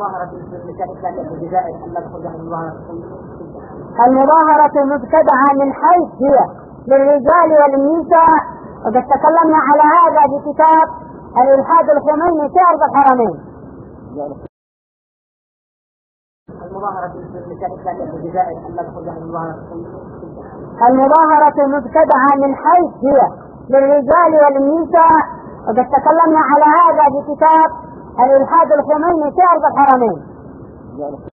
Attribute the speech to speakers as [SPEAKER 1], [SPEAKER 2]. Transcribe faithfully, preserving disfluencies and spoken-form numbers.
[SPEAKER 1] المظاهرة في النساء في الجزائر أن تخرج عن المظاهرة.
[SPEAKER 2] المظاهرة مبتدعة من حيث هي للرجال والنساء، وقد تكلمنا على هذا في كتاب الإلحاد الخميني في أرض الحرمين.
[SPEAKER 1] المظاهرة في النساء في الجزائر أن تخرج عن المظاهرة.
[SPEAKER 2] المظاهرة مبتدعة من حيث هي للرجال والنساء، وقد تكلمنا على هذا في كتاب الإلحاد الخميني في أرض الحرمين.